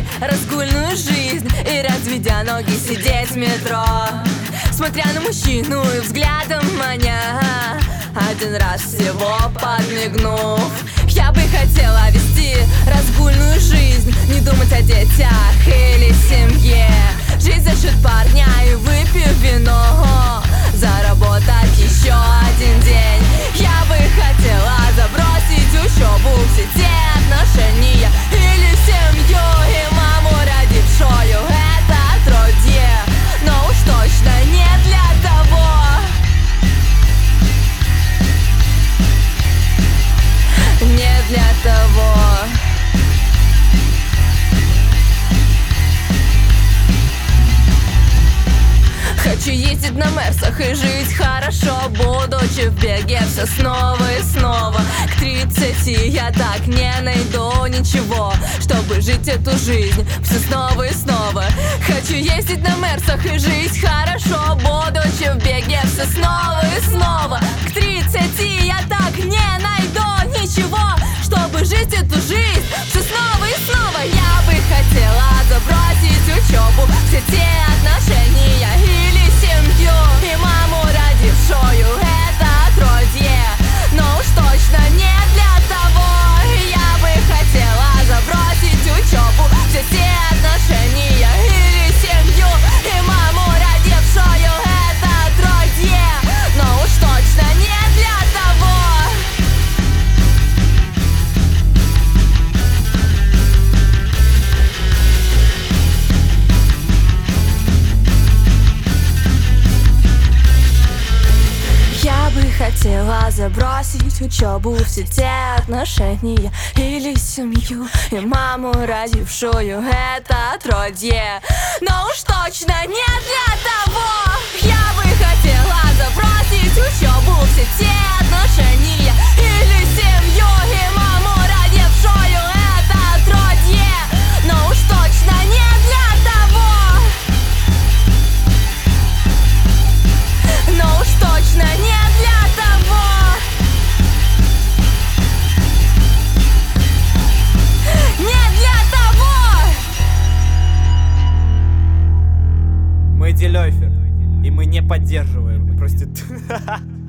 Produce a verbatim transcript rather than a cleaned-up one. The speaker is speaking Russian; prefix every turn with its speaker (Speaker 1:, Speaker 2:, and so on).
Speaker 1: разгульную жизнь и, разведя ноги, сидеть в метро, смотря на мужчину и взглядом маня, один раз всего подмигнув. Я бы хотела вести разгульную жизнь, не думать о детях или семье, жить за счет парня и выпив вино, заработать еще один день. Я бы хотела забросить учебу, все те отношения или семью и маму, родившую это отродье, но уж точно не для того. Не для того. Хочу ездить на мерсах и жить хорошо, будучи в беге все снова и снова. К тридцати я так не найду ничего, чтобы жить эту жизнь все снова и снова. Хочу ездить на мерсах и жить хорошо, будучи в беге все снова и снова. К тридцати я так не найду ничего, чтобы жить эту жизнь все снова и снова. Я бы хотела забросить учебу, все те отношения или семью и маму, родившую это отродье, но уж точно не для того. Я бы хотела забросить учебу, все те отношения или семью и маму, родившую это отродье, но уж точно не для того. Я бы хотела забросить учебу, все те отношения или семью и маму, родившую это отродье, но уж точно не для того. Я бы хотела забросить учебу, все те отношения или семью и маму, родившую это отродье, но уж точно не для того. Но уж точно не для того. Не для того.
Speaker 2: Мы Делёйфер, и мы не поддерживаем проститут.